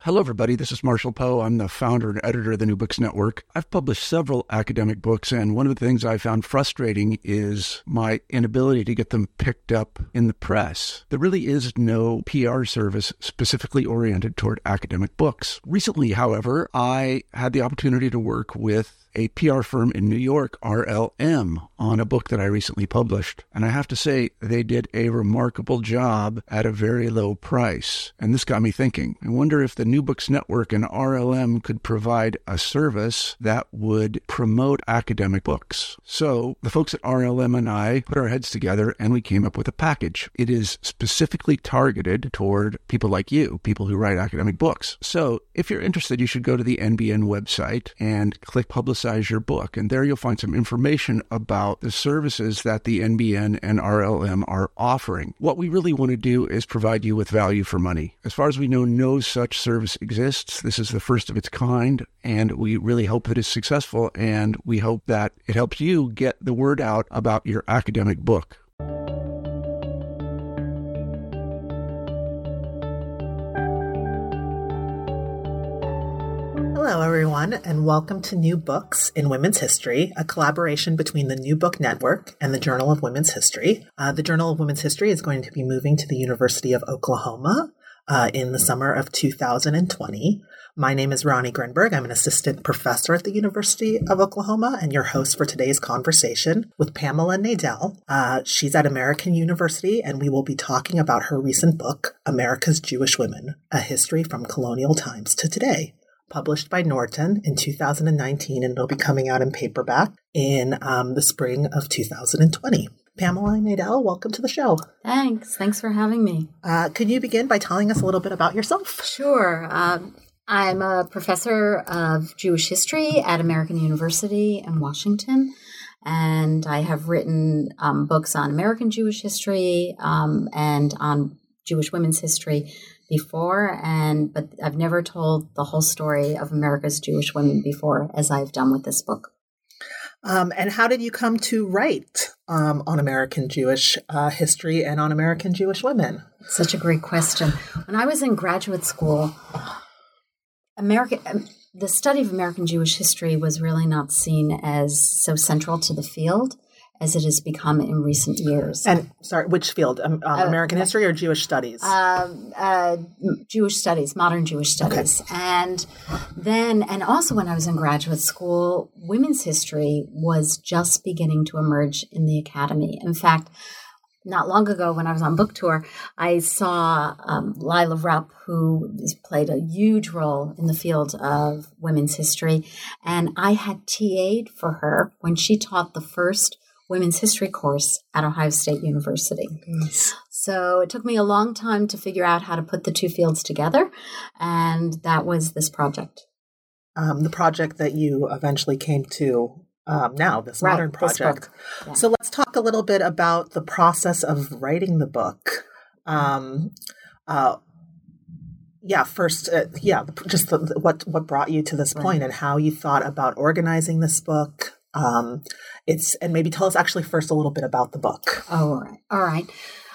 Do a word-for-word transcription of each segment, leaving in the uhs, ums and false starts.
Hello, everybody. This is Marshall Poe. I'm the founder and editor of the New Books Network. I've published several academic books, and one of the things I found frustrating is my inability to get them picked up in the press. There really is no P R service specifically oriented toward academic books. Recently, however, I had the opportunity to work with a P R firm in New York, R L M, on a book that I recently published. And I have to say, they did a remarkable job at a very low price. And this got me thinking. I wonder if the New Books Network and R L M could provide a service that would promote academic books. So the folks at R L M and I put our heads together and we came up with a package. It is specifically targeted toward people like you, people who write academic books. So if you're interested, you should go to the N B N website and click Publicize your book. And there you'll find some information about the services that the N B N and R L M are offering. What we really want to do is provide you with value for money. As far as we know, no such service exists. This is the first of its kind, and we really hope that it's successful, and we hope that it helps you get the word out about your academic book. Hello, everyone, and welcome to New Books in Women's History, a collaboration between the New Book Network and the Journal of Women's History. Uh, the Journal of Women's History is going to be moving to the University of Oklahoma uh, in the summer of two thousand twenty. My name is Ronnie Grenberg. I'm an assistant professor at the University of Oklahoma and your host for today's conversation with Pamela Nadel. Uh, she's at American University, and we will be talking about her recent book, America's Jewish Women, A History from Colonial Times to Today, published by Norton in two thousand nineteen, and it'll be coming out in paperback in um, the spring of two thousand twenty. Pamela Nadel, welcome to the show. Thanks. Thanks for having me. Uh, could you begin by telling us a little bit about yourself? Sure. Um, I'm a professor of Jewish history at American University in Washington, and I have written um, books on American Jewish history um, and on Jewish women's history before, and but I've never told the whole story of America's Jewish women before, as I've done with this book. Um, and how did you come to write um, on American Jewish uh, history and on American Jewish women? Such a great question. When I was in graduate school, American the study of American Jewish history was really not seen as so central to the field as it has become in recent years. And sorry, which field? Um, uh, American uh, history or Jewish studies? Uh, uh, Jewish studies, modern Jewish studies. Okay. And then, and also when I was in graduate school, women's history was just beginning to emerge in the academy. In fact, not long ago when I was on book tour, I saw um, Lila Rupp, who has played a huge role in the field of women's history. And I had T A'd for her when she taught the first women's history course at Ohio State University. Yes. So it took me a long time to figure out how to put the two fields together, and that was this project. Um, the project that you eventually came to um, now, this right, modern project. This yeah. So let's talk a little bit about the process of writing the book. Um, uh, yeah, first, uh, yeah, just the, what what brought you to this right. point and how you thought about organizing this book. Um, it's and maybe tell us actually first a little bit about the book. Oh, all right. All right.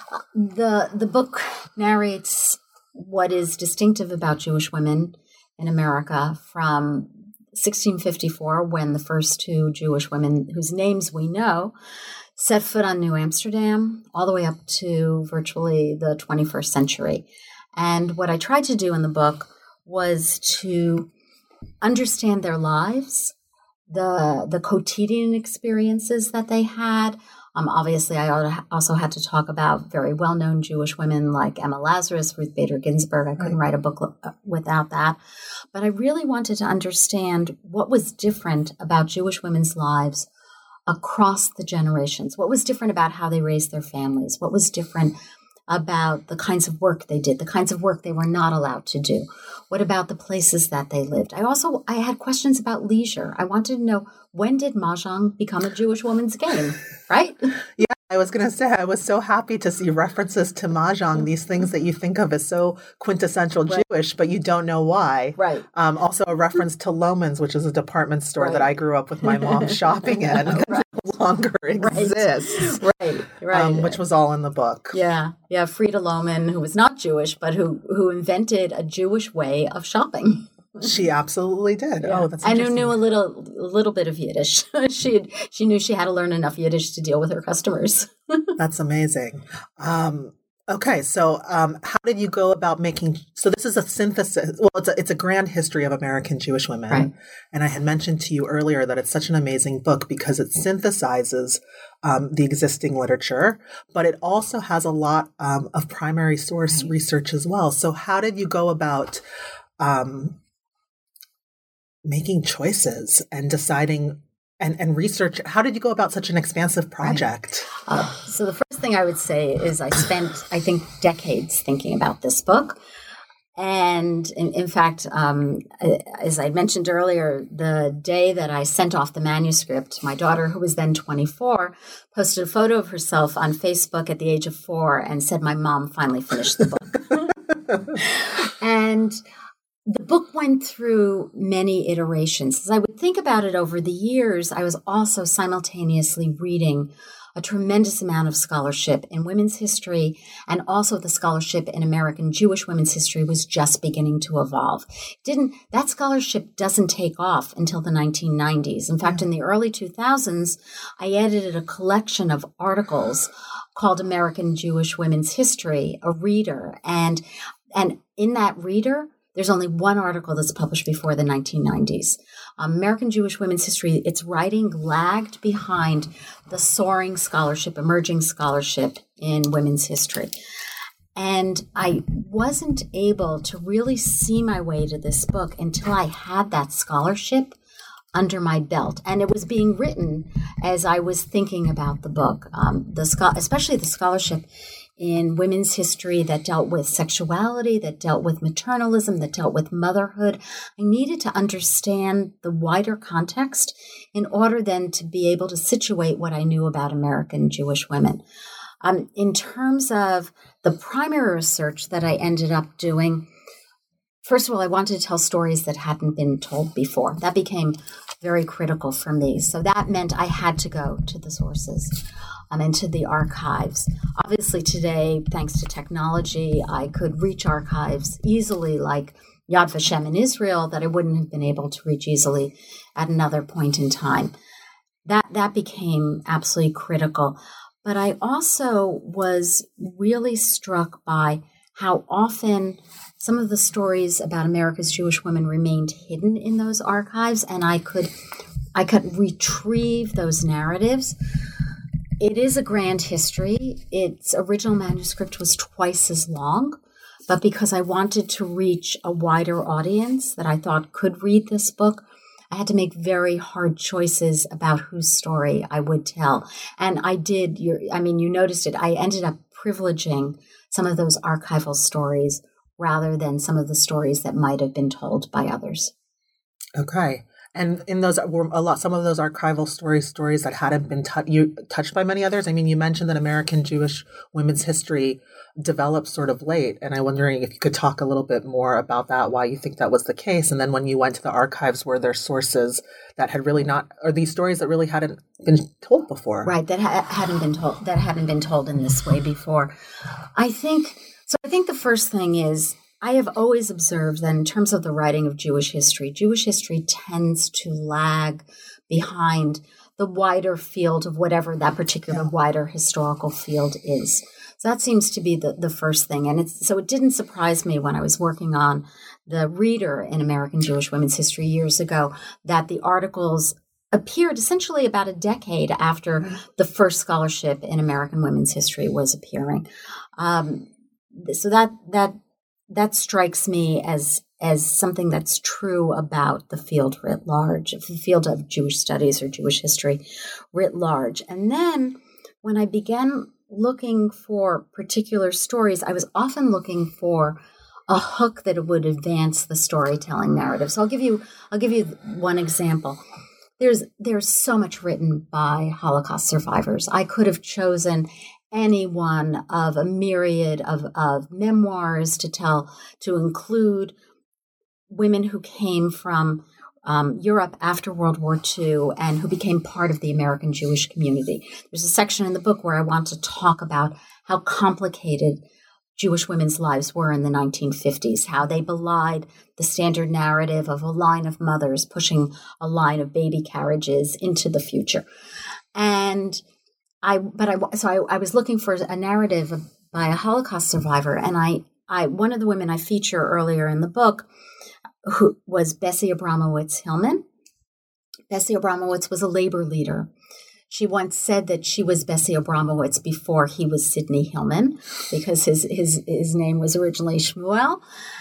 The the book narrates what is distinctive about Jewish women in America from sixteen fifty-four, when the first two Jewish women whose names we know set foot on New Amsterdam, all the way up to virtually the twenty-first century. And what I tried to do in the book was to understand their lives, the the quotidian experiences that they had. Um, obviously, I also had to talk about very well-known Jewish women like Emma Lazarus, Ruth Bader Ginsburg. I couldn't write a book without that. But I really wanted to understand what was different about Jewish women's lives across the generations. What was different about how they raised their families? What was different about the kinds of work they did, the kinds of work they were not allowed to do? What about the places that they lived? I also, I had questions about leisure. I wanted to know, when did Mahjong become a Jewish woman's game, right? Yeah, I was going to say, I was so happy to see references to Mahjong, these things that you think of as so quintessential right. Jewish, but you don't know why. Right. Um, also a reference to Loehmann's, which is a department store right. that I grew up with my mom shopping at, and right. no longer exists. Right. Right, right. Um, which was all in the book. Yeah, yeah. Frida Lohman, who was not Jewish, but who who invented a Jewish way of shopping. She absolutely did. Yeah. Oh, that's and who interesting. knew a little a little bit of Yiddish. she had, she knew she had to learn enough Yiddish to deal with her customers. That's amazing. Um, okay, so um, how did you go about making? So this is a synthesis. Well, it's a, it's a grand history of American Jewish women, Right. And I had mentioned to you earlier that it's such an amazing book because it synthesizes um, the existing literature, but it also has a lot um, of primary source Right. research as well. So how did you go about um, making choices and deciding and, and research? How did you go about such an expansive project? Right. Uh, so the first thing I would say is I spent, I think, decades thinking about this book. And in, in fact, um, as I mentioned earlier, the day that I sent off the manuscript, my daughter, who was then twenty-four, posted a photo of herself on Facebook at the age of four and said, "My mom finally finished the book." And the book went through many iterations. As I would think about it over the years, I was also simultaneously reading a tremendous amount of scholarship in women's history, and also the scholarship in American Jewish women's history was just beginning to evolve. Didn't that scholarship doesn't take off until the nineteen nineties. In fact, in the early two thousands, I edited a collection of articles called American Jewish Women's History, a reader, and and in that reader, there's only one article that's published before the nineteen nineties. Um, American Jewish Women's History, its writing lagged behind the soaring scholarship, emerging scholarship in women's history. And I wasn't able to really see my way to this book until I had that scholarship under my belt. And it was being written as I was thinking about the book, um, the scho- especially the scholarship in women's history that dealt with sexuality, that dealt with maternalism, that dealt with motherhood. I needed to understand the wider context in order then to be able to situate what I knew about American Jewish women. Um, in terms of the primary research that I ended up doing, first of all, I wanted to tell stories that hadn't been told before. That became very critical for me. So that meant I had to go to the sources um, and to the archives. Obviously today, thanks to technology, I could reach archives easily, like Yad Vashem in Israel, that I wouldn't have been able to reach easily at another point in time. That, that became absolutely critical. But I also was really struck by how often some of the stories about America's Jewish women remained hidden in those archives, and I could I could retrieve those narratives. It is a grand history. Its original manuscript was twice as long, but because I wanted to reach a wider audience that I thought could read this book, I had to make very hard choices about whose story I would tell. And I did, you're, I mean, you noticed it. I ended up privileging some of those archival stories rather than some of the stories that might have been told by others. Okay. And in those were a lot, some of those archival stories, stories that hadn't been t- you, touched by many others. I mean, you mentioned that American Jewish women's history developed sort of late, and I'm wondering if you could talk a little bit more about that, why you think that was the case. And then when you went to the archives, were there sources that had really not, or these stories that really hadn't been told before? Right, that ha- hadn't been told, that hadn't been told in this way before. I think, so I think the first thing is, I have always observed that in terms of the writing of Jewish history, Jewish history tends to lag behind the wider field of whatever that particular wider historical field is. So that seems to be the, the first thing. And it's, so it didn't surprise me when I was working on the reader in American Jewish women's history years ago that the articles appeared essentially about a decade after the first scholarship in American women's history was appearing. Um, so that that that strikes me as as something that's true about the field writ large, the field of Jewish studies or Jewish history writ large. And then when I began looking for particular stories, I was often looking for a hook that would advance the storytelling narrative. So I'll give you I'll give you one example. There's there's so much written by Holocaust survivors. I could have chosen any one of a myriad of, of memoirs to tell, to include women who came from um, Europe after World War Two and who became part of the American Jewish community. There's a section in the book where I want to talk about how complicated Jewish women's lives were in the nineteen fifties, how they belied the standard narrative of a line of mothers pushing a line of baby carriages into the future. And I, but I, so I, I was looking for a narrative by a Holocaust survivor, and I, I, one of the women I feature earlier in the book, who was Bessie Abramowitz Hillman. Bessie Abramowitz was a labor leader. She once said that she was Bessie Abramowitz before he was Sidney Hillman, because his his his name was originally Shmuel.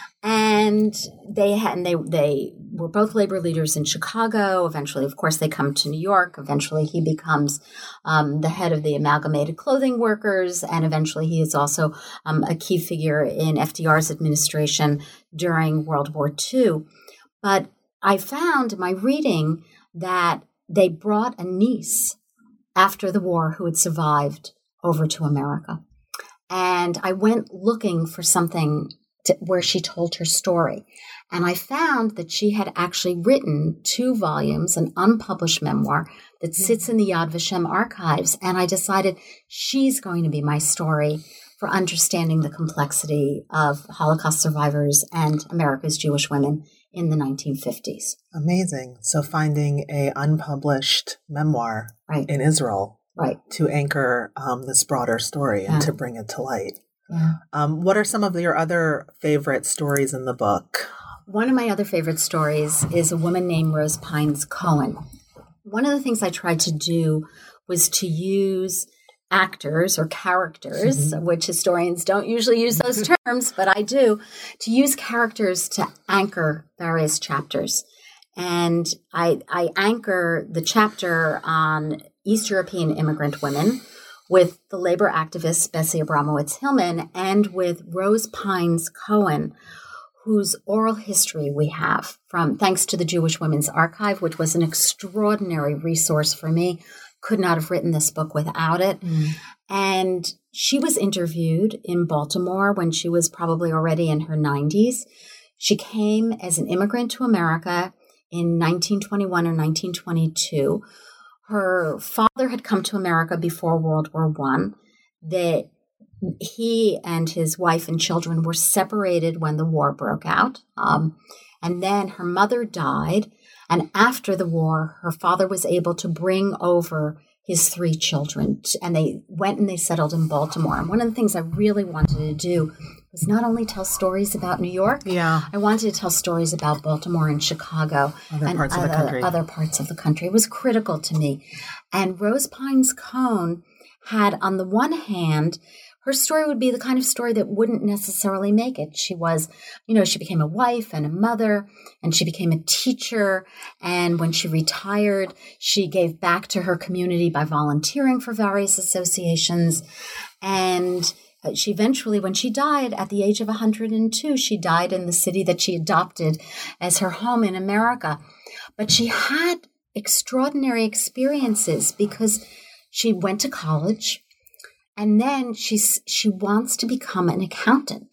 And they had and they they were both labor leaders in Chicago. Eventually, of course, they come to New York. Eventually, he becomes um, the head of the Amalgamated Clothing Workers, and eventually, he is also um, a key figure in F D R's administration during World War Two. But I found in my reading that they brought a niece after the war who had survived over to America, and I went looking for something to, where she told her story. And I found that she had actually written two volumes, an unpublished memoir that sits in the Yad Vashem archives. And I decided she's going to be my story for understanding the complexity of Holocaust survivors and America's Jewish women in the nineteen fifties. Amazing. So finding a unpublished memoir right. in Israel right. to anchor um, this broader story and yeah. to bring it to light. Yeah. Um, what are some of your other favorite stories in the book? One of my other favorite stories is a woman named Rose Pines Cohen. One of the things I tried to do was to use actors or characters, mm-hmm. which historians don't usually use those terms, but I do, to use characters to anchor various chapters. And I, I anchor the chapter on East European immigrant women with the labor activist Bessie Abramowitz Hillman and with Rose Pines Cohen, whose oral history we have from, thanks to the Jewish Women's Archive, which was an extraordinary resource for me. Could not have written this book without it. Mm. And she was interviewed in Baltimore when she was probably already in her nineties. She came as an immigrant to America in nineteen twenty-one or nineteen twenty-two. Her father had come to America before World War One. That he and his wife and children were separated when the war broke out. Um, and then her mother died. And after the war, her father was able to bring over his three children. And they went and they settled in Baltimore. And one of the things I really wanted to do was not only tell stories about New York. Yeah. I wanted to tell stories about Baltimore and Chicago. Other and parts other, of the country. Other parts of the country. It was critical to me. And Rose Pines Cohen had, on the one hand, her story would be the kind of story that wouldn't necessarily make it. She was, you know, she became a wife and a mother, and she became a teacher. And when she retired, she gave back to her community by volunteering for various associations. And she eventually, when she died at the age of one hundred two, she died in the city that she adopted as her home in America. But she had extraordinary experiences because she went to college. And then she's, she wants to become an accountant.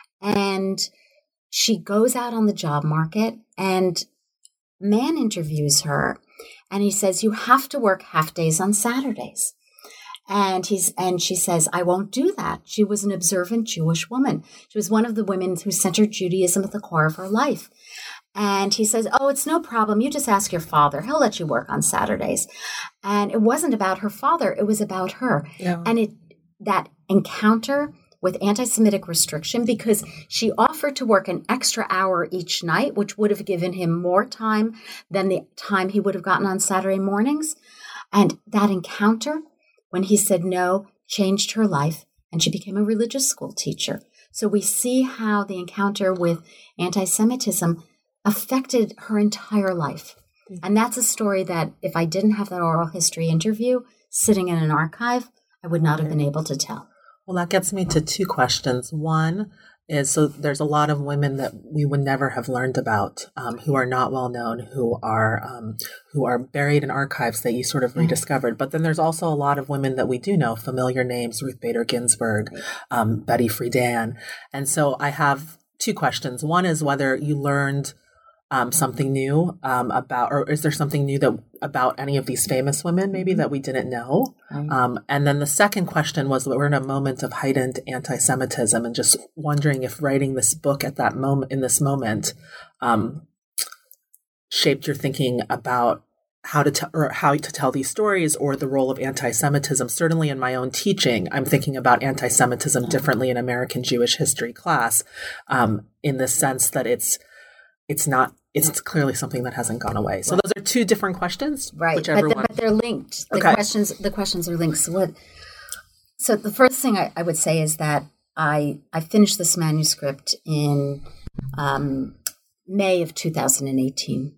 And she goes out on the job market, and a man interviews her. And he says, you have to work half days on Saturdays. And he's and she says, I won't do that. She was an observant Jewish woman. She was one of the women who centered Judaism at the core of her life. And he says, oh, it's no problem. You just ask your father. He'll let you work on Saturdays. And it wasn't about her father. It was about her. Yeah. And it that encounter with anti-Semitic restriction, because she offered to work an extra hour each night, which would have given him more time than the time he would have gotten on Saturday mornings. And that encounter, when he said no, changed her life, and she became a religious school teacher. So we see how the encounter with anti-Semitism affected her entire life. Mm-hmm. And that's a story that if I didn't have that oral history interview sitting in an archive, I would not have been able to tell. Well, that gets me to two questions. One is, so there's a lot of women that we would never have learned about, um, who are not well known, who are um, who are buried in archives that you sort of rediscovered. But then there's also a lot of women that we do know, familiar names, Ruth Bader Ginsburg, um, Betty Friedan. And so I have two questions. One is whether you learned um, something new um, about, or is there something new that about any of these famous women maybe that we didn't know? Right. Um, and then the second question was, we're in a moment of heightened anti-Semitism, and just wondering if writing this book at that moment, in this moment, um, shaped your thinking about how to tell or how to tell these stories, or the role of anti-Semitism. Certainly in my own teaching, I'm thinking about anti-Semitism yeah. differently in American Jewish history class, um, in the sense that it's it's not it's clearly something that hasn't gone away. So those are two different questions, right? Whichever but, the, one. but they're linked. The okay. questions the questions are linked. So, what, so the first thing I, I would say is that I I finished this manuscript in um, May of two thousand eighteen,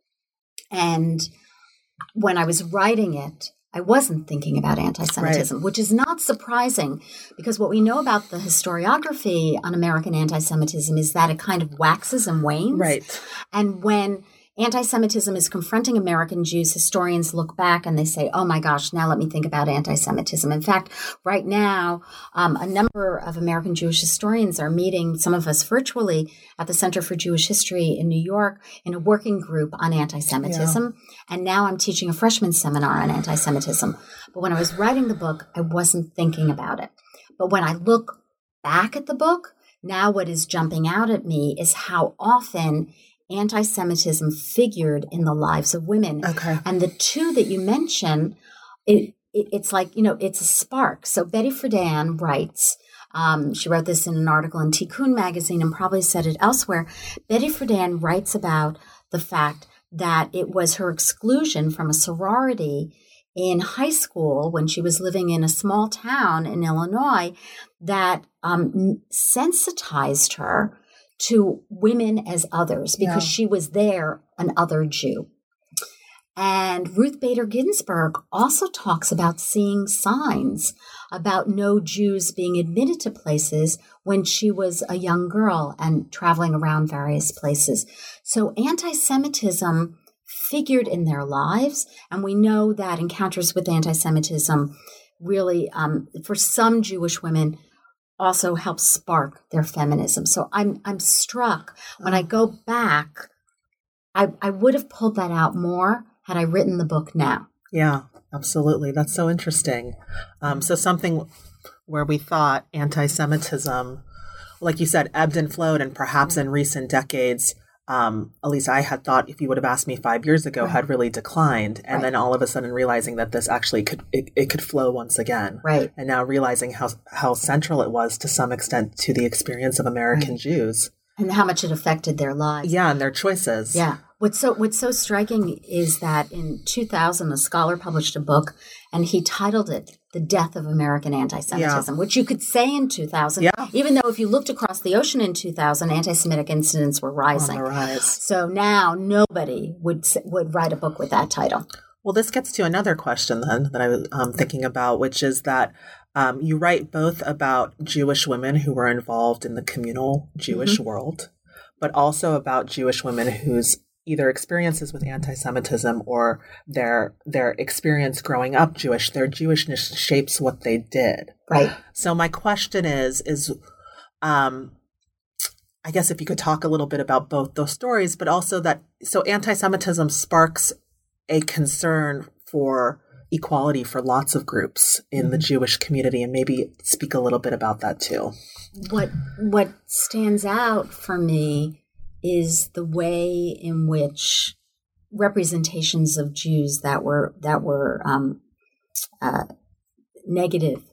and when I was writing it, I wasn't thinking about anti-Semitism, right. which is not surprising, because what we know about the historiography on American anti-Semitism is that it kind of waxes and wanes. Right. And when anti-Semitism is confronting American Jews, historians look back and they say, oh my gosh, now let me think about anti-Semitism. In fact, right now, um, a number of American Jewish historians are meeting, some of us virtually, at the Center for Jewish History in New York in a working group on anti-Semitism. Yeah. And now I'm teaching a freshman seminar on anti-Semitism. But when I was writing the book, I wasn't thinking about it. But when I look back at the book, now what is jumping out at me is how often anti-Semitism figured in the lives of women. Okay. And the two that you mention, it, it, it's like, you know, it's a spark. So Betty Friedan writes, um, she wrote this in an article in Tikkun magazine and probably said it elsewhere. Betty Friedan writes about the fact that it was her exclusion from a sorority in high school when she was living in a small town in Illinois that um, sensitized her to women as others, because yeah. she was there, an other Jew. And Ruth Bader Ginsburg also talks about seeing signs about no Jews being admitted to places when she was a young girl and traveling around various places. So anti-Semitism figured in their lives, and we know that encounters with anti-Semitism really, um, for some Jewish women, also helps spark their feminism. So I'm I'm struck when I go back, I, I would have pulled that out more had I written the book now. Yeah, absolutely. That's so interesting. Um, so something where we thought anti-Semitism, like you said, ebbed and flowed, and perhaps in recent decades, um, at least I had thought, if you would have asked me five years ago, right. had really declined. And right. then all of a sudden realizing that this actually could, it, it could flow once again. Right. And now realizing how, how central it was to some extent to the experience of American right. Jews. And how much it affected their lives. Yeah, and their choices. Yeah. What's so what's so striking is that in two thousand, a scholar published a book, and he titled it "The Death of American Anti-Semitism," yeah. which you could say in two thousand, yeah. even though if you looked across the ocean in two thousand, anti-Semitic incidents were rising. On the rise. So now nobody would would write a book with that title. Well, this gets to another question then that I was um, thinking about, which is that um, you write both about Jewish women who were involved in the communal Jewish mm-hmm. world, but also about Jewish women whose either experiences with anti-Semitism or their their experience growing up Jewish, their Jewishness shapes what they did. Right. So my question is, is um, I guess if you could talk a little bit about both those stories, but also that, so anti-Semitism sparks a concern for equality for lots of groups in the Jewish community, and maybe speak a little bit about that too. What what stands out for me is the way in which representations of Jews that were that were um, uh, negative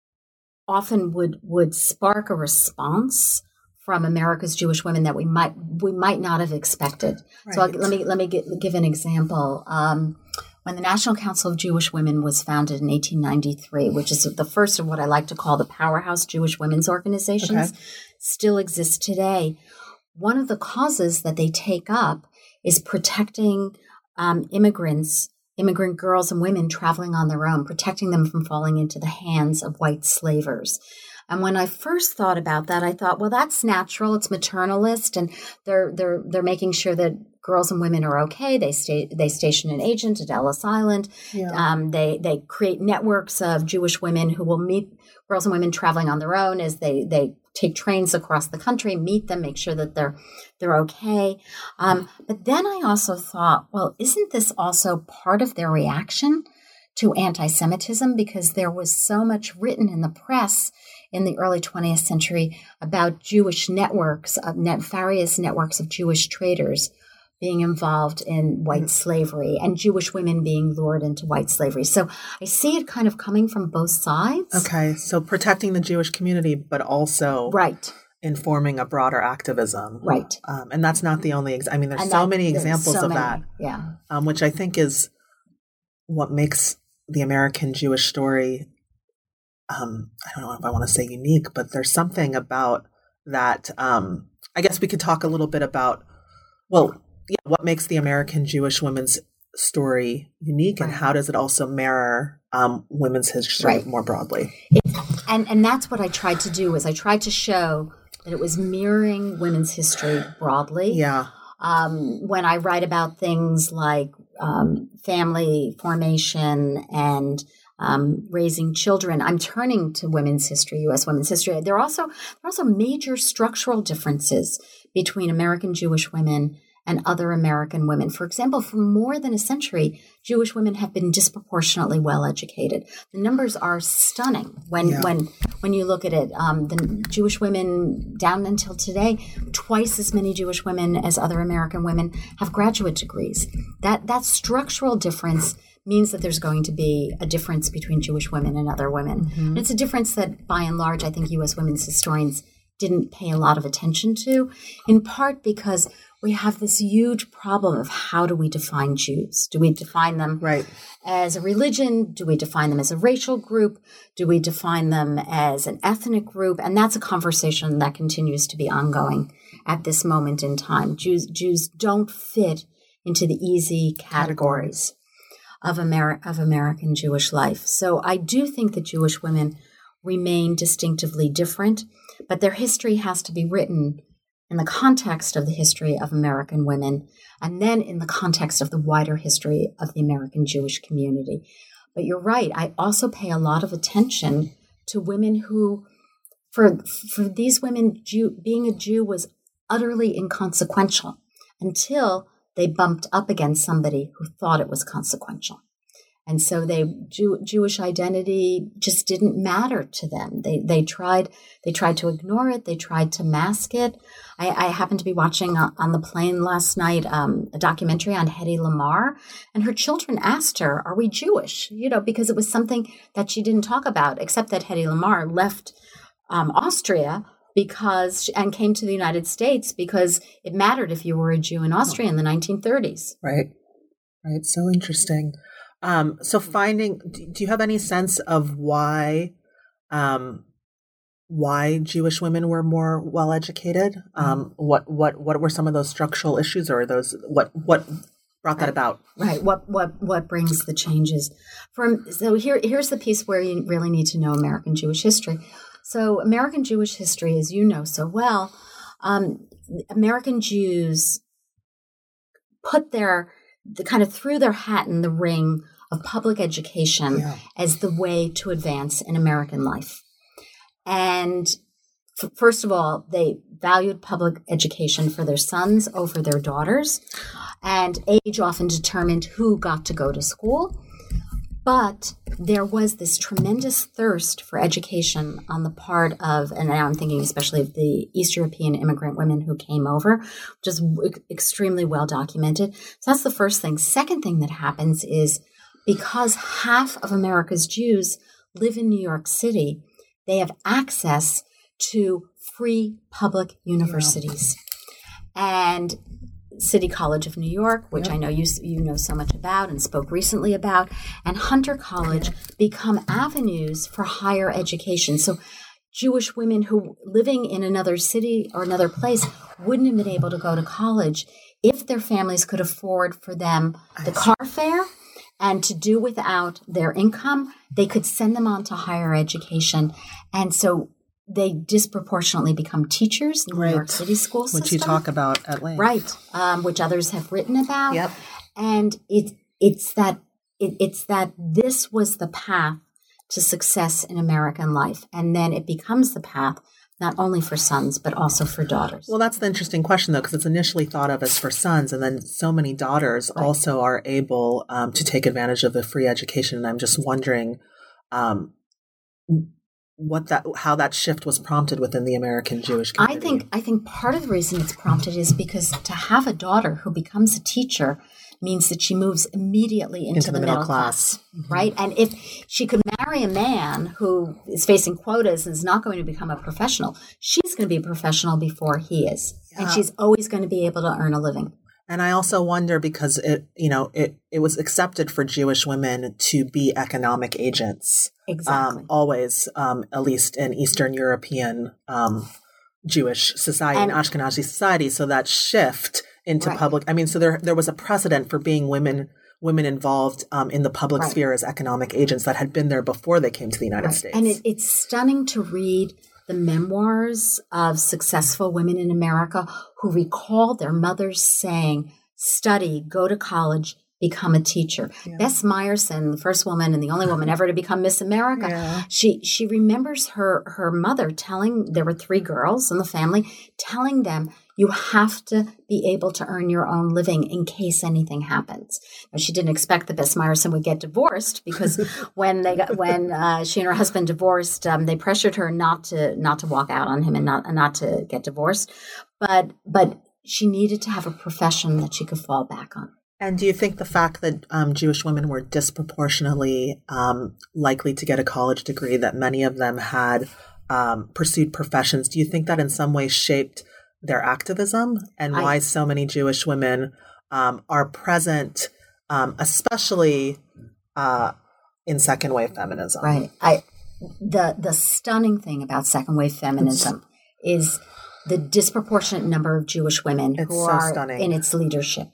often would would spark a response from America's Jewish women that we might we might not have expected. Right. So I'll, let me let me get, give an example. Um, when the National Council of Jewish Women was founded in eighteen ninety-three, which is the first of what I like to call the powerhouse Jewish women's organizations, okay. still exists today. One of the causes that they take up is protecting um, immigrants, immigrant girls and women traveling on their own, protecting them from falling into the hands of white slavers. And when I first thought about that, I thought, well, that's natural. It's maternalist, and they're they're they're making sure that girls and women are okay. They stay they station an agent at Ellis Island. Yeah. Um, they they create networks of Jewish women who will meet girls and women traveling on their own as they they take trains across the country, meet them, make sure that they're they're okay. Um, but then I also thought, well, isn't this also part of their reaction to anti-Semitism? Because there was so much written in the press in the early twentieth century about Jewish networks, of net, various networks of Jewish traders being involved in white slavery and Jewish women being lured into white slavery. So I see it kind of coming from both sides. Okay, so protecting the Jewish community, but also right. informing a broader activism. Right. Um, and that's not the only, ex- I mean, there's And so that- many there's examples so of many. that, Yeah. um, which I think is what makes the American Jewish story, um, I don't know if I want to say unique, but there's something about that. Um, I guess we could talk a little bit about, well, yeah, what makes the American Jewish women's story unique, and Right. how does it also mirror um, women's history Right. more broadly? And and that's what I tried to do, is I tried to show that it was mirroring women's history broadly. Yeah. Um, when I write about things like um, family formation and um, raising children, I'm turning to women's history, U S women's history. There are also there are also major structural differences between American Jewish women and other American women. For example, for more than a century, Jewish women have been disproportionately well educated. The numbers are stunning when Yeah. when when you look at it. Um, the Jewish women, down until today, twice as many Jewish women as other American women have graduate degrees. That that structural difference means that there's going to be a difference between Jewish women and other women. Mm-hmm. And it's a difference that, by and large, I think U S women's historians didn't pay a lot of attention to, in part because we have this huge problem of how do we define Jews? Do we define them Right. as a religion? Do we define them as a racial group? Do we define them as an ethnic group? And that's a conversation that continues to be ongoing at this moment in time. Jews Jews don't fit into the easy categories of, Ameri- of American Jewish life. So I do think that Jewish women remain distinctively different, but their history has to be written in the context of the history of American women, and then in the context of the wider history of the American Jewish community. But you're right, I also pay a lot of attention to women who, for, for these women, Jew, being a Jew was utterly inconsequential until they bumped up against somebody who thought it was consequential. And so they Jew, Jewish identity just didn't matter to them. They they tried they tried to ignore it. They tried to mask it. I, I happened to be watching uh, on the plane last night um, a documentary on Hedy Lamarr, and her children asked her, "Are we Jewish?" You know, because it was something that she didn't talk about, except that Hedy Lamarr left um, Austria because and came to the United States because it mattered if you were a Jew in Austria in the nineteen thirties. Right. Right. So interesting. Um, so finding, do you have any sense of why, um, why Jewish women were more well educated? Um, what, what, what were some of those structural issues, or those, what, what brought that about? Right. What, what, what brings the changes from, so here, here's the piece where you really need to know American Jewish history. So American Jewish history, as you know so well, um, American Jews put their, the kind of threw their hat in the ring of public education Yeah. as the way to advance in American life. And f- first of all, they valued public education for their sons over their daughters, and age often determined who got to go to school. But there was this tremendous thirst for education on the part of, and now I'm thinking especially of the East European immigrant women who came over, which is w- extremely well documented. So that's the first thing. Second thing that happens is because half of America's Jews live in New York City, they have access to free public universities. Yeah. And City College of New York, which yep. I know you you know so much about and spoke recently about, and Hunter College become avenues for higher education. So Jewish women who living in another city or another place wouldn't have been able to go to college if their families could afford for them the car fare, and to do without their income, they could send them on to higher education. And so they disproportionately become teachers in the right. New York City school system. Which you talk about at length. Right, um, which others have written about. Yep. And it, it's that it, it's that this was the path to success in American life. And then it becomes the path not only for sons, but also for daughters. Well, that's the interesting question, though, because it's initially thought of as for sons, and then so many daughters Right. also are able um, to take advantage of the free education. And I'm just wondering um, what that, how that shift was prompted within the American Jewish community. I think I think part of the reason it's prompted is because to have a daughter who becomes a teacher means that she moves immediately into, Into the, the middle, middle class, class. Mm-hmm. right? And if she could marry a man who is facing quotas and is not going to become a professional, she's going to be a professional before he is. Yeah. And she's always going to be able to earn a living. And I also wonder because it, you know, it, it was accepted for Jewish women to be economic agents. Exactly. Um, always, um, at least in Eastern European um, Jewish society and, and Ashkenazi society. So that shift into right. public, I mean, so there there was a precedent for being women women involved um, in the public right. sphere as economic agents that had been there before they came to the United right. States. And it, it's stunning to read the memoirs of successful women in America who recall their mothers saying, study, go to college, become a teacher. Yeah. Bess Meyerson, the first woman and the only woman ever to become Miss America, yeah. she she remembers her her mother telling, there were three girls in the family, telling them, you have to be able to earn your own living in case anything happens. Now, she didn't expect that Bess Meyerson would get divorced because when they got, when uh, she and her husband divorced, um, they pressured her not to not to walk out on him and not and not to get divorced. But but she needed to have a profession that she could fall back on. And do you think the fact that um, Jewish women were disproportionately um, likely to get a college degree, that many of them had um, pursued professions, do you think that in some way shaped their activism and why I, so many Jewish women um, are present, um, especially uh, in second wave feminism? Right. I the the stunning thing about second wave feminism is the disproportionate number of Jewish women it's who so are stunning. in its leadership.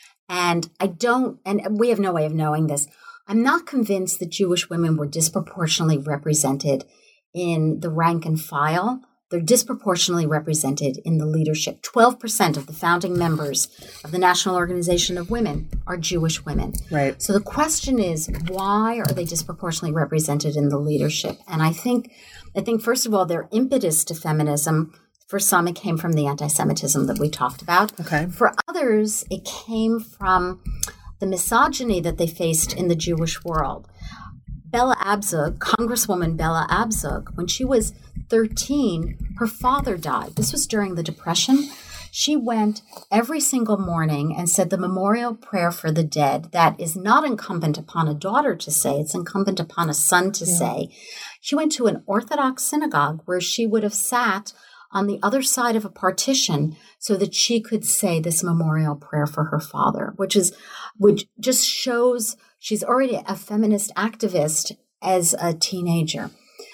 And I don't, and we have no way of knowing this. I'm not convinced that Jewish women were disproportionately represented in the rank and file. They're disproportionately represented in the leadership. twelve percent of the founding members of the National Organization of Women are Jewish women. Right. So the question is, why are they disproportionately represented in the leadership? And I think, I think first of all, their impetus to feminism, for some, it came from the anti-Semitism that we talked about. Okay. For others, it came from the misogyny that they faced in the Jewish world. Bella Abzug, Congresswoman Bella Abzug, when she was thirteen, her father died. This was during the Depression. She went every single morning and said the memorial prayer for the dead that is not incumbent upon a daughter to say, it's incumbent upon a son to yeah. say. She went to an Orthodox synagogue where she would have sat on the other side of a partition so that she could say this memorial prayer for her father, which is, which just shows she's already a feminist activist as a teenager.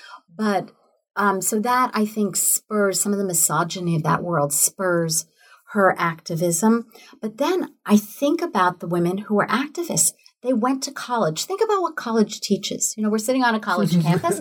But um, so that, I think, spurs some of the misogyny of that world, spurs her activism. But then I think about the women who were activists. They went to college. Think about what college teaches. You know, we're sitting on a college campus.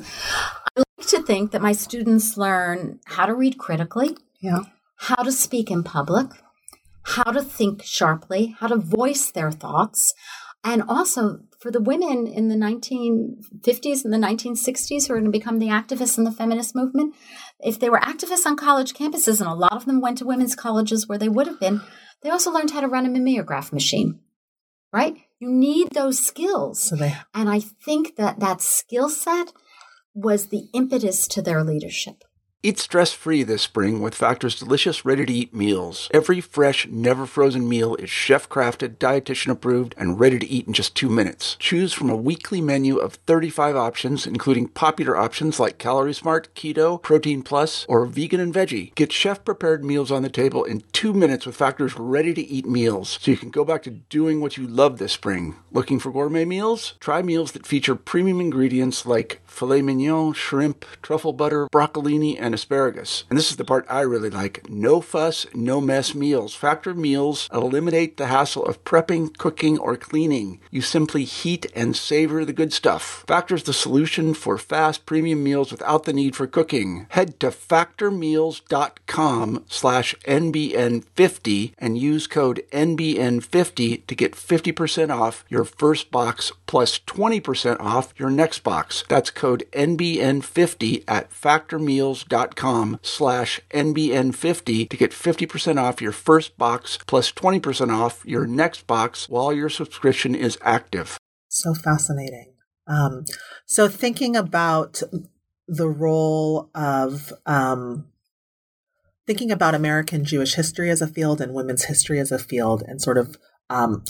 I like to think that my students learn how to read critically, yeah, how to speak in public, how to think sharply, how to voice their thoughts. And also for the women in the nineteen fifties and the nineteen sixties who are going to become the activists in the feminist movement, if they were activists on college campuses, and a lot of them went to women's colleges where they would have been, they also learned how to run a mimeograph machine, right? You need those skills. So they- and I think that that skill set was the impetus to their leadership. Eat stress-free this spring with Factor's delicious, ready-to-eat meals. Every fresh, never-frozen meal is chef-crafted, dietitian-approved, and ready to eat in just two minutes. Choose from a weekly menu of thirty-five options, including popular options like Calorie Smart, Keto, Protein Plus, or Vegan and Veggie. Get chef-prepared meals on the table in two minutes with Factor's ready-to-eat meals, so you can go back to doing what you love this spring. Looking for gourmet meals? Try meals that feature premium ingredients like filet mignon, shrimp, truffle butter, broccolini, and and asparagus. And this is the part I really like. No fuss, no mess meals. Factor meals eliminate the hassle of prepping, cooking, or cleaning. You simply heat and savor the good stuff. Factor's the solution for fast premium meals without the need for cooking. Head to factormeals.com slash NBN50 and use code N B N fifty to get fifty percent off your first box plus twenty percent off your next box. That's code N B N fifty at factormeals.com slash NBN50 to get fifty percent off your first box plus twenty percent off your next box while your subscription is active. So fascinating. Um, so thinking about the role of um, thinking about American Jewish history as a field and women's history as a field, and sort of um,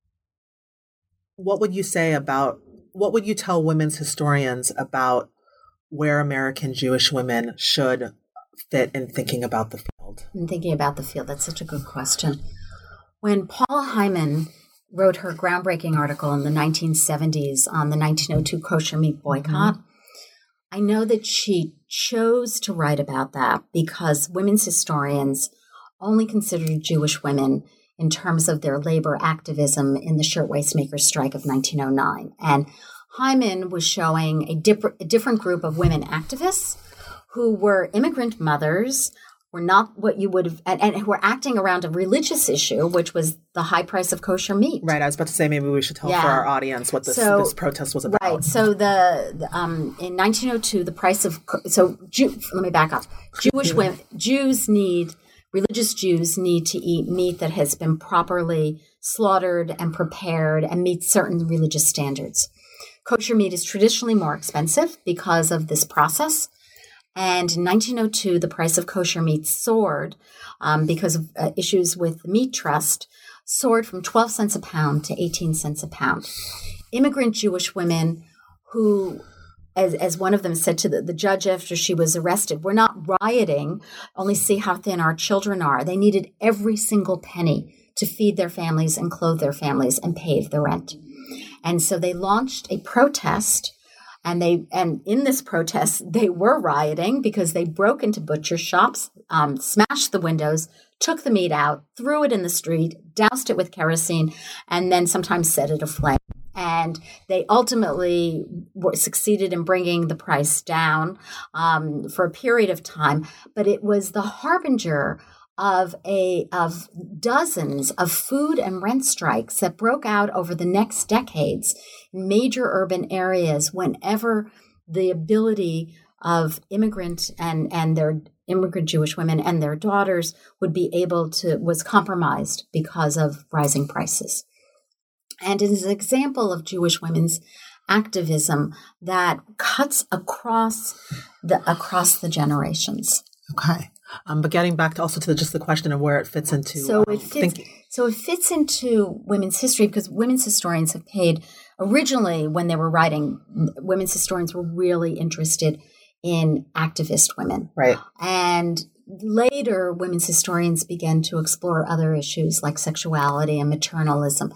what would you say about, what would you tell women's historians about where American Jewish women should fit in thinking about the field? In thinking about the field, that's such a good question. When Paula Hyman wrote her groundbreaking article in the nineteen seventies on the nineteen oh two kosher meat boycott, mm-hmm. I know that she chose to write about that because women's historians only considered Jewish women in terms of their labor activism in the shirtwaist makers' strike of nineteen oh nine. And Hyman was showing a, dip- a different group of women activists who were immigrant mothers, were not what you would have, and, and who were acting around a religious issue, which was the high price of kosher meat. Right. I was about to say maybe we should tell yeah. for our audience what this, so, this protest was about. Right. So the, the um, in nineteen oh two, the price of so Jew, let me back up. Jewish women, Jews need religious Jews need to eat meat that has been properly slaughtered and prepared and meets certain religious standards. Kosher meat is traditionally more expensive because of this process. And in nineteen oh two, the price of kosher meat soared um, because of uh, issues with the meat trust, soared from twelve cents a pound to eighteen cents a pound. Immigrant Jewish women who, as, as one of them said to the, the judge after she was arrested, we're not rioting, only see how thin our children are. They needed every single penny to feed their families and clothe their families and pay the rent. And so they launched a protest. And they and in this protest, they were rioting because they broke into butcher shops, um, smashed the windows, took the meat out, threw it in the street, doused it with kerosene, and then sometimes set it aflame. And they ultimately were, succeeded in bringing the price down um, for a period of time. But it was the harbinger of a of dozens of food and rent strikes that broke out over the next decades in major urban areas whenever the ability of immigrant and, and their immigrant Jewish women and their daughters would be able to, was compromised because of rising prices. And it is an example of Jewish women's activism that cuts across the across the generations. Okay. Um, but getting back to also to the, just the question of where it fits into. So um, it fits. Think- so it fits into women's history because women's historians have paid. Originally, when they were writing, women's historians were really interested in activist women, right? And later, women's historians began to explore other issues like sexuality and maternalism,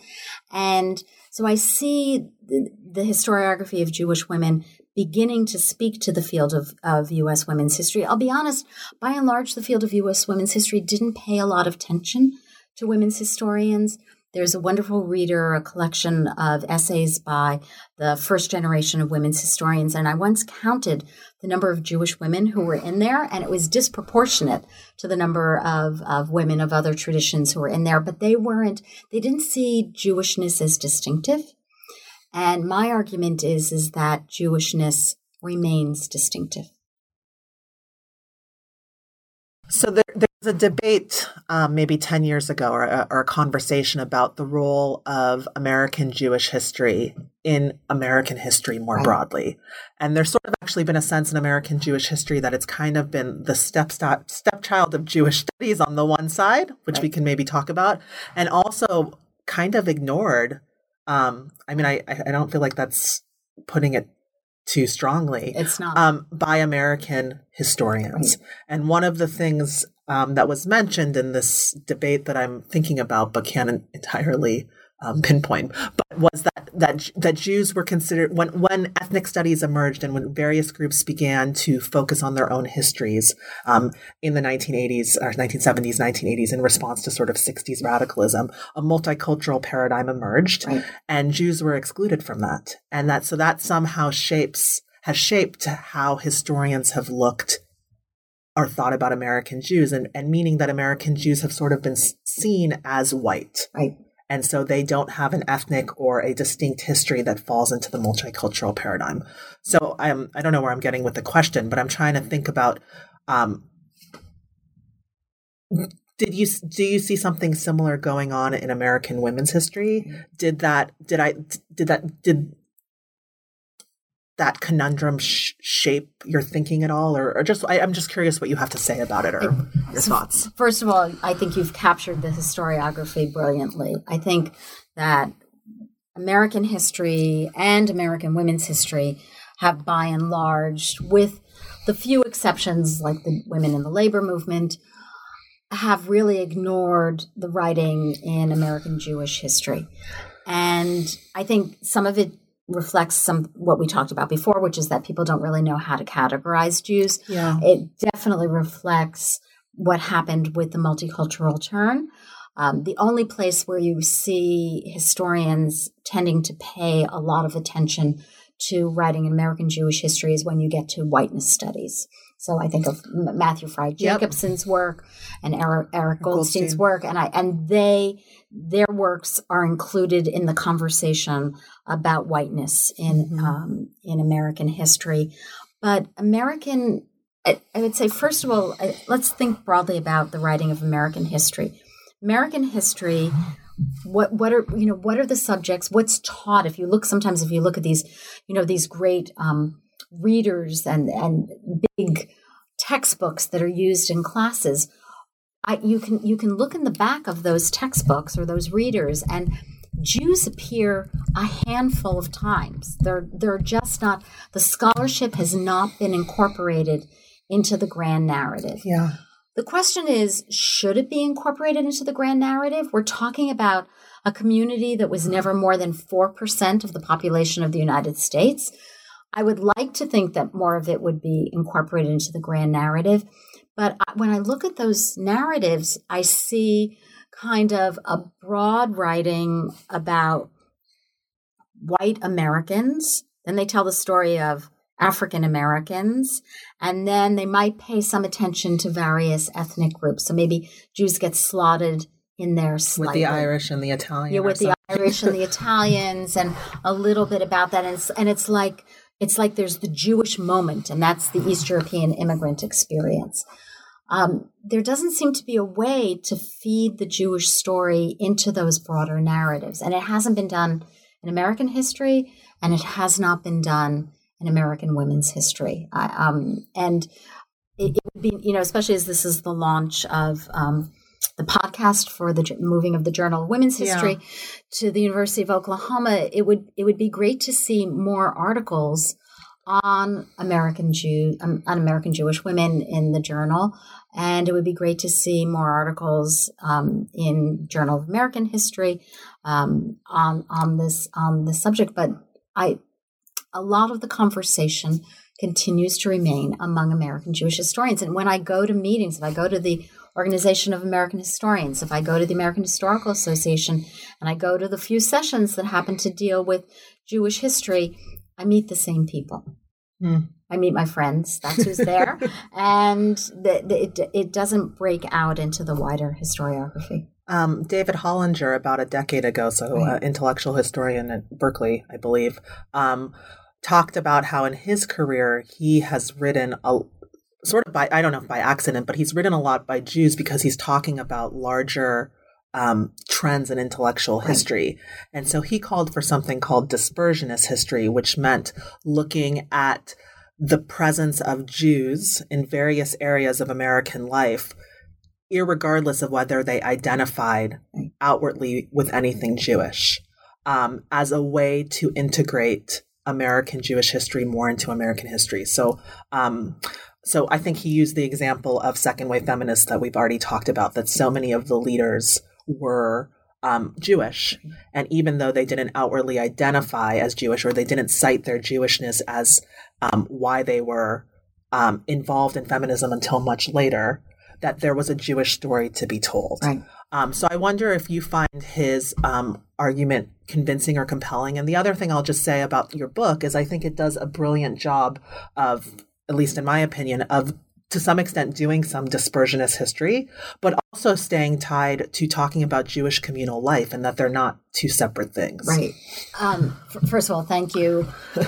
and so I see the, the historiography of Jewish women beginning to speak to the field of, of U S women's history. I'll be honest, by and large, the field of U S women's history didn't pay a lot of attention to women's historians. There's a wonderful reader, a collection of essays by the first generation of women's historians, and I once counted the number of Jewish women who were in there, and it was disproportionate to the number of, of women of other traditions who were in there, but they weren't, they didn't see Jewishness as distinctive. And my argument is, is that Jewishness remains distinctive. So there, there was a debate um, maybe ten years ago or a, or a conversation about the role of American Jewish history in American history more right. broadly. And there's sort of actually been a sense in American Jewish history that it's kind of been the step stepchild of Jewish studies on the one side, which right. we can maybe talk about, and also kind of ignored. Um, I mean, I, I don't feel like that's putting it too strongly. It's not. Um, by American historians. Right. And one of the things um, that was mentioned in this debate that I'm thinking about but can't entirely um, pinpoint, but was that that that Jews were considered when when ethnic studies emerged and when various groups began to focus on their own histories um, in the nineteen eighties or nineteen seventies, nineteen eighties in response to sort of sixties radicalism, a multicultural paradigm emerged, right. And Jews were excluded from that, and that so that somehow shapes has shaped how historians have looked or thought about American Jews, and, and meaning that American Jews have sort of been seen as white. Right. And so they don't have an ethnic or a distinct history that falls into the multicultural paradigm. So I'm, I don't know where I'm getting with the question, but I'm trying to think about, um, did you, do you see something similar going on in American women's history? Did that, did I, did that, did that conundrum sh- shape your thinking at all? Or, or just, I, I'm just curious what you have to say about it or it, your so thoughts. First of all, I think you've captured the historiography brilliantly. I think that American history and American women's history have by and large, with the few exceptions like the women in the labor movement, have really ignored the writing in American Jewish history. And I think some of it reflects some what we talked about before, which is that people don't really know how to categorize Jews. Yeah. It definitely reflects what happened with the multicultural turn. Um, the only place where you see historians tending to pay a lot of attention to writing in American Jewish history is when you get to whiteness studies. So I think of Matthew Fry Jacobson's yep. work and Eric, Eric Goldstein's Goldstein. work, and I and they their works are included in the conversation about whiteness in mm-hmm. um, in American history. But American, I, I would say, first of all, I, let's think broadly about the writing of American history. American history. What what are you know what are the subjects? What's taught? If you look, sometimes if you look at these, you know, these great um, readers and and big textbooks that are used in classes, I, you can you can look in the back of those textbooks or those readers, and Jews appear a handful of times. They're they're just not. The scholarship has not been incorporated into the grand narrative. Yeah. The question is, should it be incorporated into the grand narrative? We're talking about a community that was never more than four percent of the population of the United States. I would like to think that more of it would be incorporated into the grand narrative. But when I look at those narratives, I see kind of a broad writing about white Americans. Then they tell the story of African Americans, and then they might pay some attention to various ethnic groups. So maybe Jews get slotted in there slightly. With the Irish and the Italian. Yeah, with the Irish and the Italians, and a little bit about that. And it's, and it's like it's like there's the Jewish moment, and that's the East European immigrant experience. Um, there doesn't seem to be a way to feed the Jewish story into those broader narratives, and it hasn't been done in American history, and it has not been done in American women's history. I, um, and it, it would be, you know, especially as this is the launch of um, the podcast for the moving of the Journal of Women's History yeah. to the University of Oklahoma, it would it would be great to see more articles on American Jew um, on American Jewish women in the journal, and it would be great to see more articles um, in Journal of American History um, on on this on this subject. But I. A lot of the conversation continues to remain among American Jewish historians. And when I go to meetings, if I go to the Organization of American Historians, if I go to the American Historical Association, and I go to the few sessions that happen to deal with Jewish history, I meet the same people. Mm. I meet my friends. That's who's there. And the, the, it, it doesn't break out into the wider historiography. Um, David Hollinger, about a decade ago, so an right. uh, intellectual historian at Berkeley, I believe, um, talked about how in his career he has written a sort of by, I don't know if by accident, but he's written a lot by Jews because he's talking about larger um, trends in intellectual right. history. And so he called for something called dispersionist history, which meant looking at the presence of Jews in various areas of American life, irregardless of whether they identified outwardly with anything Jewish, um, as a way to integrate American Jewish history more into American history. So, um, so I think he used the example of second wave feminists that we've already talked about, that so many of the leaders were um, Jewish. And even though they didn't outwardly identify as Jewish, or they didn't cite their Jewishness as um, why they were um, involved in feminism until much later, that there was a Jewish story to be told. Right. Um, so I wonder if you find his um, argument convincing or compelling. And the other thing I'll just say about your book is I think it does a brilliant job of, at least in my opinion, of to some extent doing some dispersionist history, but also staying tied to talking about Jewish communal life and that they're not two separate things. Right. Um, f- first of all, thank you.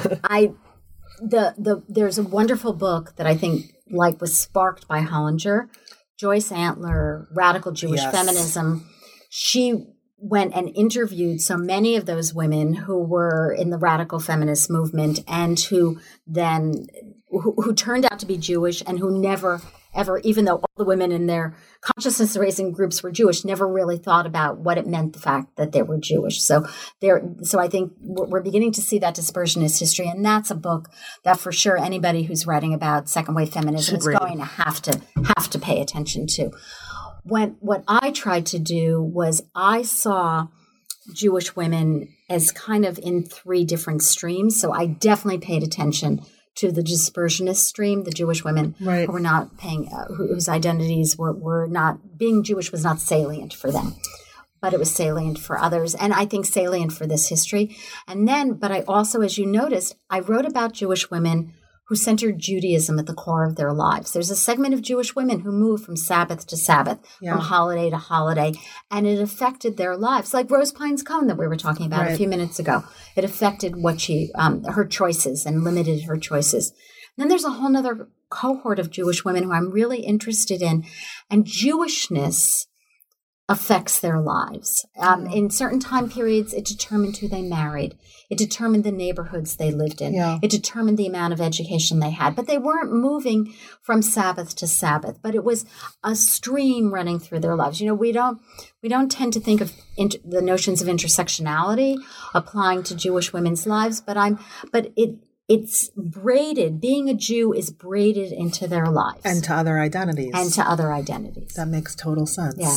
I the the there's a wonderful book that I think like was sparked by Hollinger, Joyce Antler, Radical Jewish Yes. Feminism. She went and interviewed so many of those women who were in the radical feminist movement and who then who, who turned out to be Jewish and who never ever, even though all the women in their consciousness raising groups were Jewish, never really thought about what it meant, the fact that they were Jewish. So there, so I think we're beginning to see that dispersionist history, and that's a book that for sure anybody who's writing about second wave feminism is going to have to have to pay attention to. When what I tried to do was I saw Jewish women as kind of in three different streams. So I definitely paid attention to the dispersionist stream, the Jewish women Right. who were not paying, uh, whose identities were, were not, being Jewish was not salient for them, but it was salient for others. And I think salient for this history. And then, but I also, as you noticed, I wrote about Jewish women who centered Judaism at the core of their lives. There's a segment of Jewish women who moved from Sabbath to Sabbath, Yeah. from holiday to holiday, and it affected their lives. Like Rose Pines Cohn that we were talking about Right. a few minutes ago. It affected what she, um, her choices and limited her choices. Then there's a whole other cohort of Jewish women who I'm really interested in, and Jewishness affects their lives. Um, in certain time periods, it determined who they married. It determined the neighborhoods they lived in. Yeah. It determined the amount of education they had. But they weren't moving from Sabbath to Sabbath. But it was a stream running through their lives. You know, we don't we don't tend to think of inter- the notions of intersectionality applying to Jewish women's lives. But I'm but it it's braided. Being a Jew is braided into their lives And to other identities. and to other identities. That makes total sense. Yeah.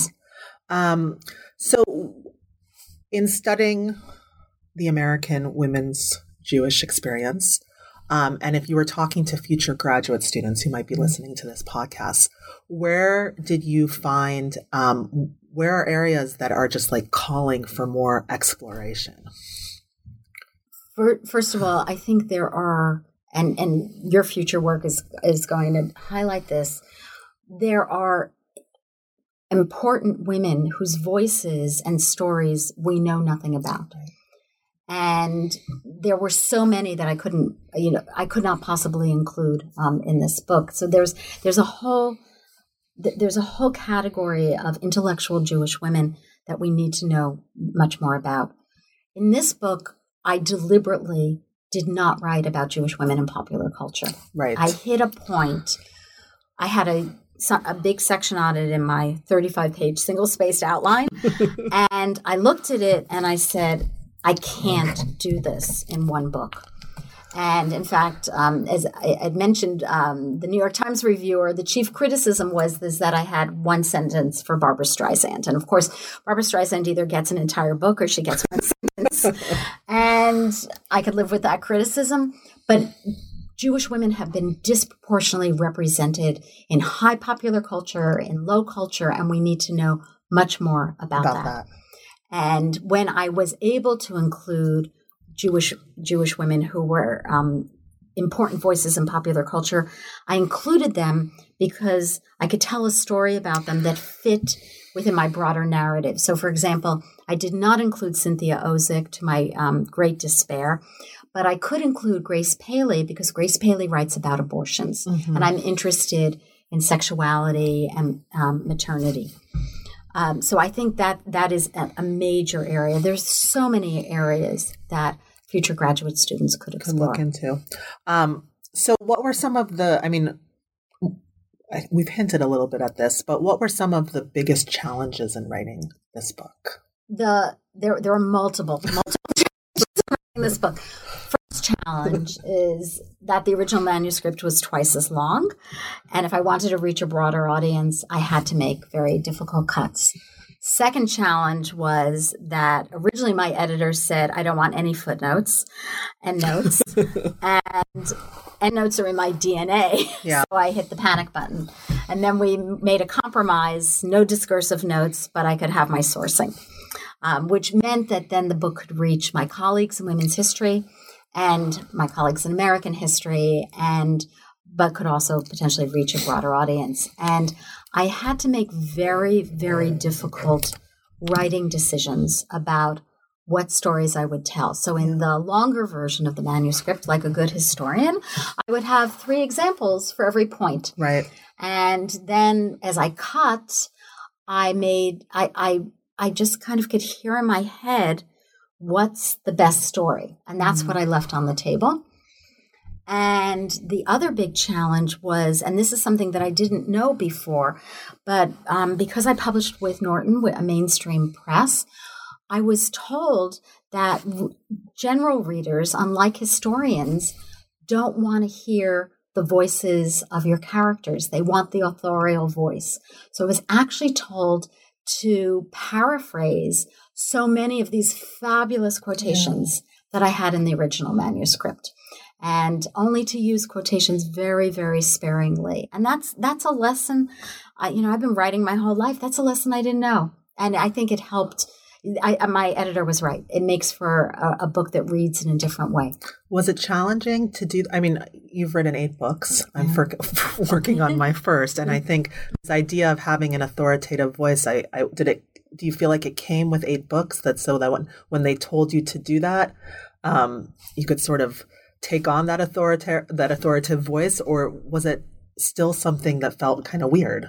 Um, so in studying the American women's Jewish experience, um, and if you were talking to future graduate students who might be listening to this podcast, where did you find, um, where are areas that are just like calling for more exploration? First of all, I think there are, and, and your future work is, is going to highlight this, there are important women whose voices and stories we know nothing about. And there were so many that I couldn't, you know, I could not possibly include um, in this book. So there's there's a whole there's a whole category of intellectual Jewish women that we need to know much more about. In this book, I deliberately did not write about Jewish women in popular culture. Right. I hit a point. I had a a big section on it in my thirty-five page single-spaced outline. And I looked at it and I said, I can't do this in one book. And in fact, um, as I had mentioned, um, the New York Times reviewer, the chief criticism was this, that I had one sentence for Barbra Streisand. And of course, Barbra Streisand either gets an entire book or she gets one sentence. And I could live with that criticism. But Jewish women have been disproportionately represented in high popular culture, in low culture, and we need to know much more about, About that. that. And when I was able to include Jewish Jewish women who were um, important voices in popular culture, I included them because I could tell a story about them that fit within my broader narrative. So, for example, I did not include Cynthia Ozick, to my um, great despair, but I could include Grace Paley because Grace Paley writes about abortions, Mm-hmm. and I'm interested in sexuality and um, maternity. Um, so I think that that is a, a major area. There's so many areas that future graduate students could Could explore. look into. Um, so what were some of the, I mean, I- we've hinted a little bit at this, but what were some of the biggest challenges in writing this book? The there there are multiple multiple challenges in this book. First challenge is that the original manuscript was twice as long, and if I wanted to reach a broader audience, I had to make very difficult cuts. Second challenge was that originally my editor said, I don't want any footnotes and notes. and endnotes are in my D N A. Yeah. So I hit the panic button. And then we made a compromise, no discursive notes, but I could have my sourcing, um, which meant that then the book could reach my colleagues in women's history and my colleagues in American history, and but could also potentially reach a broader audience. And I had to make very, very difficult writing decisions about what stories I would tell. So in the longer version of the manuscript, like a good historian, I would have three examples for every point. Right. And then as I cut, I made, I, I, I just kind of could hear in my head, what's the best story? And that's mm-hmm. what I left on the table. And the other big challenge was, and this is something that I didn't know before, but um, because I published with Norton, a mainstream press, I was told that general readers, unlike historians, don't want to hear the voices of your characters. They want the authorial voice. So I was actually told to paraphrase so many of these fabulous quotations yeah. that I had in the original manuscript, and only to use quotations very, very sparingly. And that's that's a lesson, uh, you know, I've been writing my whole life. That's a lesson I didn't know. And I think it helped. I, my editor was right. It makes for a, a book that reads in a different way. Was it challenging to do? I mean, you've written eight books. I'm for, for working on my first. And I think this idea of having an authoritative voice, I, I did it. Do you feel like it came with eight books that so that when, when they told you to do that, um, you could sort of take on that authoritative, that authoritative voice, or was it still something that felt kind of weird?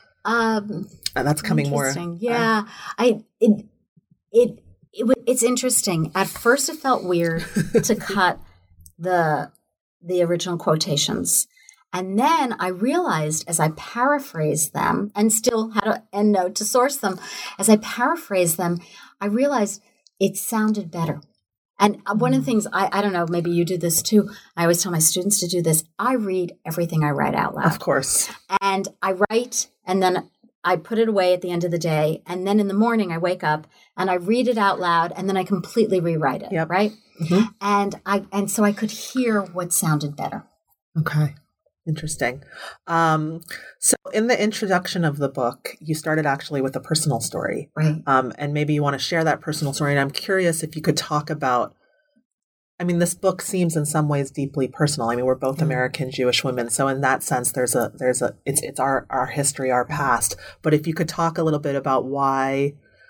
Um, and that's coming more. Yeah, uh, I, it, It, it it's interesting. At first, it felt weird to cut the the original quotations, and then I realized as I paraphrased them, and still had an endnote to source them, as I paraphrased them, I realized it sounded better. And one of the things I I don't know, maybe you do this too. I always tell my students to do this. I read everything I write out loud, of course, and I write, and then I put it away at the end of the day. And then in the morning, I wake up and I read it out loud, and then I completely rewrite it. Yep. Right. Mm-hmm. And I, and so I could hear what sounded better. Okay. Interesting. Um, so in the introduction of the book, you started actually with a personal story. Right. Um, and maybe you want to share that personal story. And I'm curious if you could talk about, I mean, this book seems in some ways deeply personal. I mean, we're both mm-hmm. American Jewish women. So in that sense, there's a, there's a, it's, it's our, our history, our past. But if you could talk a little bit about why,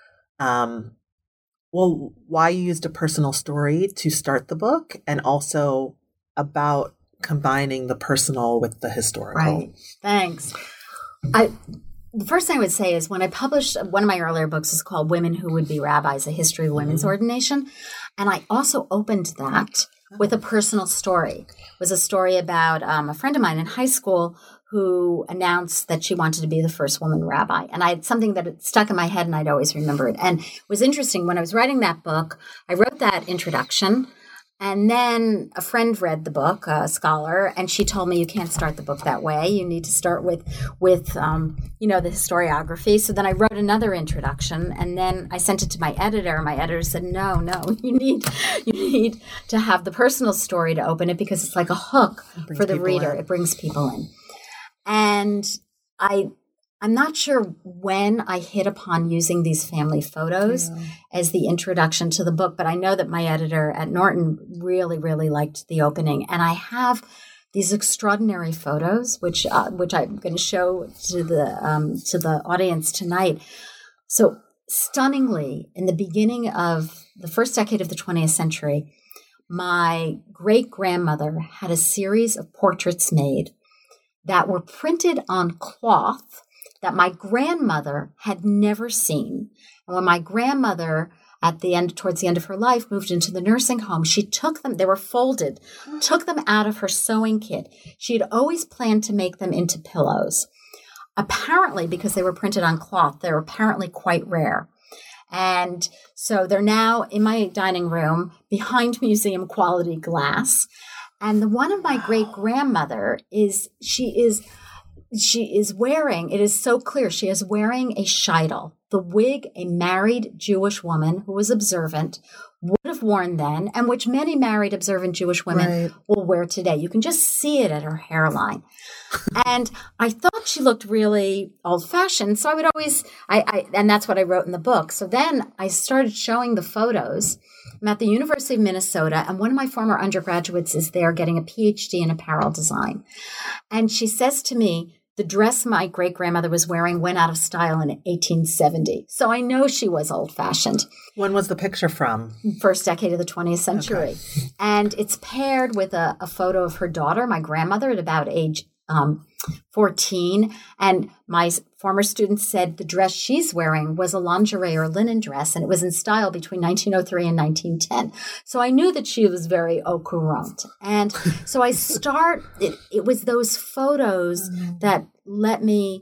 um, well, why you used a personal story to start the book, and also about combining the personal with the historical. Right. Thanks. I, the first thing I would say is when I published, one of my earlier books is called Women Who Would Be Rabbis, A History of Women's mm-hmm. Ordination. And I also opened that with a personal story. It was a story about um, a friend of mine in high school who announced that she wanted to be the first woman rabbi. And I had something that had stuck in my head, and I'd always remember it. And it was interesting. When I was writing that book, I wrote that introduction. And then a friend read the book, a scholar, and she told me, you can't start the book that way. You need to start with, with um, you know, the historiography. So then I wrote another introduction, and then I sent it to my editor. My editor said, no, no, you need you need to have the personal story to open it, because it's like a hook for the reader. In. It brings people in. And I... I'm not sure when I hit upon using these family photos yeah. as the introduction to the book, but I know that my editor at Norton really, really liked the opening. And I have these extraordinary photos, which uh, which I'm going to show to the um, to the audience tonight. So stunningly, in the beginning of the first decade of the twentieth century, my great-grandmother had a series of portraits made that were printed on cloth that my grandmother had never seen. And when my grandmother, at the end, towards the end of her life, moved into the nursing home, she took them, they were folded, took them out of her sewing kit. She had always planned to make them into pillows. Apparently, because they were printed on cloth, they're apparently quite rare. And so they're now in my dining room behind museum quality glass. And the one of my great grandmother is, she is, she is wearing, it is so clear, she is wearing a sheitel. the wig a married Jewish woman who was observant would have worn then, and which many married observant Jewish women Right. will wear today. You can just see it at her hairline. And I thought she looked really old-fashioned, so I would always, I, I, and that's what I wrote in the book. So then I started showing the photos. I'm at the University of Minnesota, and one of my former undergraduates is there getting a P H D in apparel design. And she says to me, the dress my great-grandmother was wearing went out of style in eighteen seventy. So I know she was old-fashioned. When was the picture from? First decade of the twentieth century. Okay. And it's paired with a, a photo of her daughter, my grandmother, at about age um, fourteen. And my former student said the dress she's wearing was a lingerie or linen dress, and it was in style between nineteen oh three and nineteen ten. So I knew that she was very au courant. And so I start, it, it was those photos mm-hmm. that let me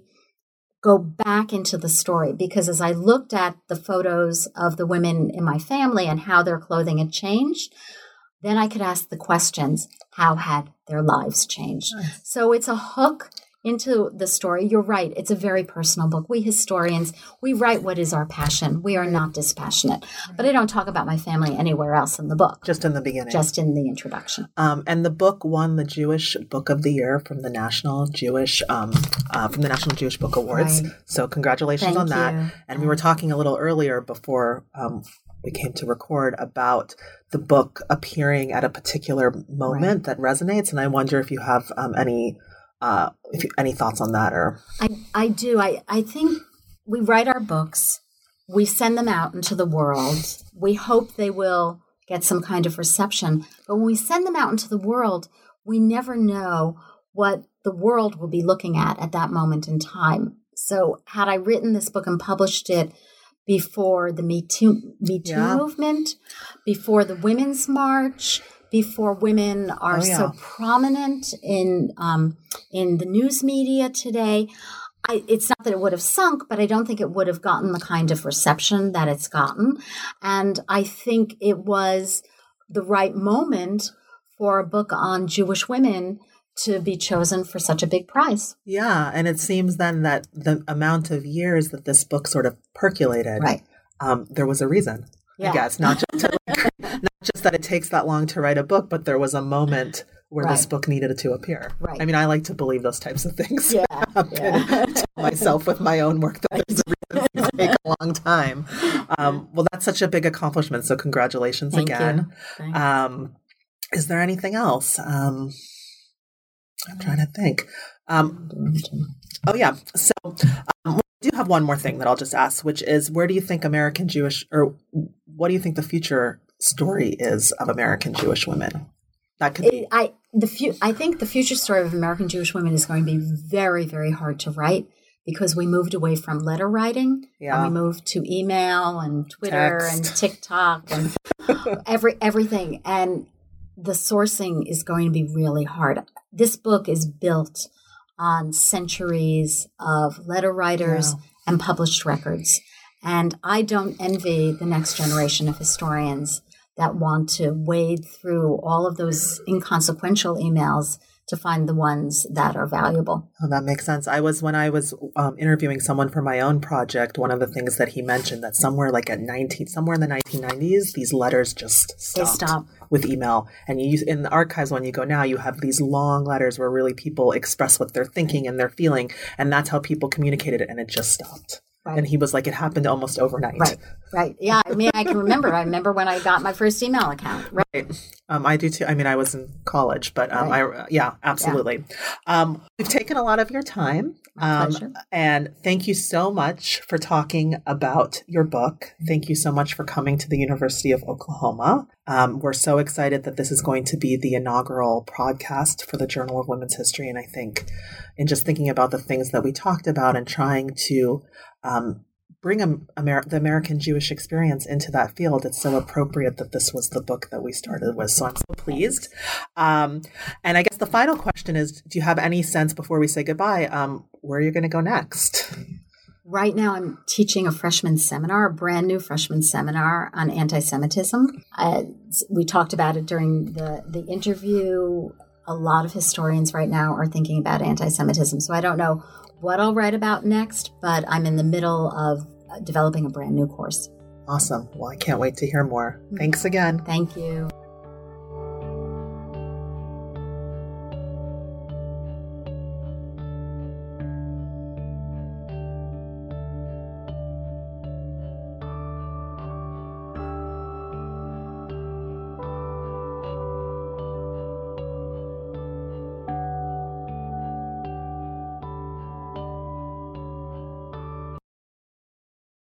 go back into the story, because as I looked at the photos of the women in my family and how their clothing had changed, then I could ask the questions, how had their lives changed? Nice. So it's a hook into the story. You're right. It's a very personal book. We historians, we write what is our passion. We are not dispassionate. But I don't talk about my family anywhere else in the book. Just in the beginning. Just in the introduction. Um, and the book won the Jewish Book of the Year from the National Jewish um, uh, from the National Jewish Book Awards. Right. So congratulations Thank on that. You. And we were talking a little earlier before um, we came to record about the book appearing at a particular moment right. that resonates. And I wonder if you have um, any Uh, if you, any thoughts on that? Or I, I do. I, I think we write our books, we send them out into the world. We hope they will get some kind of reception. But when we send them out into the world, we never know what the world will be looking at at that moment in time. So had I written this book and published it before the Me Too, Me Too yeah. movement, before the Women's March, before women are oh, yeah. so prominent in um, in the news media today, I, it's not that it would have sunk, but I don't think it would have gotten the kind of reception that it's gotten. And I think it was the right moment for a book on Jewish women to be chosen for such a big prize. Yeah, and it seems then that the amount of years that this book sort of percolated, right. um, there was a reason. Yeah. I guess not just to, like, not just that it takes that long to write a book, but there was a moment where right. this book needed to appear. Right. I mean, I like to believe those types of things. Yeah, yeah. tell myself with my own work that right. there's a reason things take a long time. Um, well, that's such a big accomplishment. So congratulations Thank again. Um, is there anything else? Um, I'm trying to think. Um, oh yeah. So. Um, I do have one more thing that I'll just ask, which is, where do you think American Jewish, or what do you think the future story is of American Jewish women? That could be. I the fu- I think the future story of American Jewish women is going to be very, very hard to write, because we moved away from letter writing, yeah. and we moved to email and Twitter Text. and TikTok and every everything, and the sourcing is going to be really hard. This book is built on centuries of letter writers yeah. and published records. And I don't envy the next generation of historians that want to wade through all of those inconsequential emails to find the ones that are valuable. Oh, that makes sense. I was, when I was um, interviewing someone for my own project, one of the things that he mentioned that somewhere like at nineteen, somewhere in the nineteen nineties, these letters just stopped they stop. with email. And you use, in the archives, when you go now, you have these long letters where really people express what they're thinking and they're feeling. And that's how people communicated it. And it just stopped. Right. And he was like, it happened almost overnight. Right, right. Yeah, I mean, I can remember. I remember when I got my first email account. Right. right. Um, I do too. I mean, I was in college, but um, right. I, yeah, absolutely. Yeah. Um, we've taken a lot of your time. My um, pleasure. And thank you so much for talking about your book. Thank you so much for coming to the University of Oklahoma. Um, we're so excited that this is going to be the inaugural podcast for the Journal of Women's History. And I think in just thinking about the things that we talked about and trying to um, bring Amer- the American Jewish experience into that field, it's so appropriate that this was the book that we started with. So I'm so pleased. Um, and I guess the final question is, do you have any sense before we say goodbye, um, where you're going to go next? Right now, I'm teaching a freshman seminar, a brand new freshman seminar on anti-Semitism. Uh, we talked about it during the, the interview. A lot of historians right now are thinking about anti-Semitism. So I don't know what I'll write about next, but I'm in the middle of developing a brand new course. Awesome. Well, I can't wait to hear more. Thanks again. Thank you.